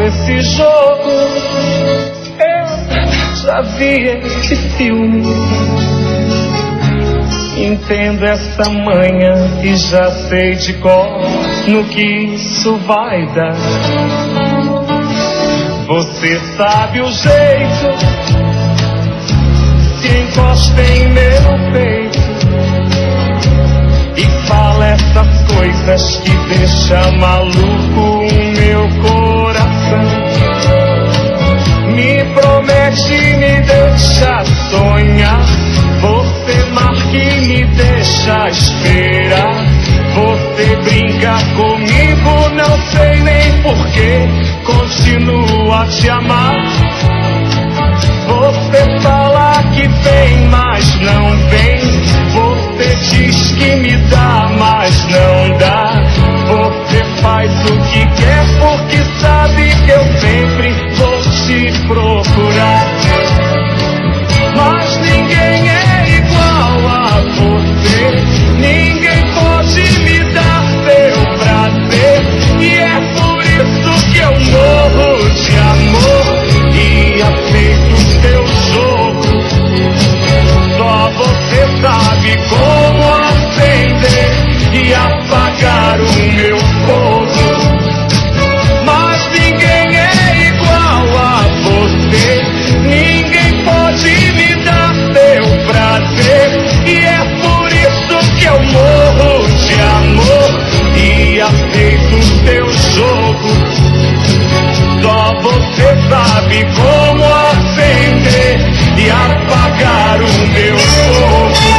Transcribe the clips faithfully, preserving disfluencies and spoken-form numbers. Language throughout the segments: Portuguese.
esse jogo. Eu já vi esse filme. Entendo essa manha e já sei de cor no que isso vai dar. Você sabe o jeito, se encosta em meu peito e fala essas coisas que deixa maluco o meu coração. Me promete, me deixa sonhar. Você marca e me deixa esperar. Você brinca comigo, não sei nem porquê. Continuo a te amar. Você fala que vem, mas não vem. Você diz que me dá, mas não dá. Você faz o que quer porque sabe que eu sempre vou te procurar. Mas ninguém é igual a você. Ninguém pode me dar seu prazer. E é por isso que eu morro de amor e aceito o teu jogo. Só você sabe como acender e apagar o meu fogo. Mas ninguém é igual a você. Ninguém pode me dar seu prazer. E é por isso que eu morro de amor e aceito o teu jogo. Só você sabe como acender e apagar o meu fogo.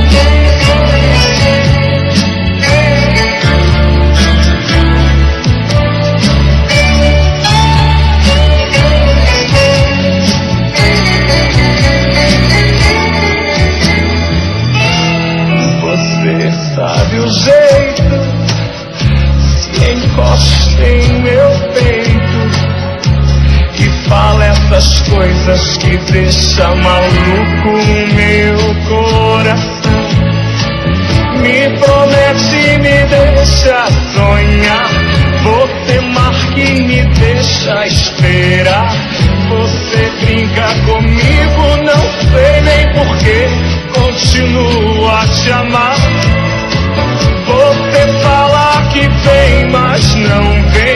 Você sabe o jeito, se encosta em meu peito e fala essas coisas que deixa maluco o meu coração. Me promete, me deixa sonhar. Você marca e me deixa esperar. Você brinca comigo, não sei nem porquê. Continuo a te amar. Você fala que vem, mas não vem.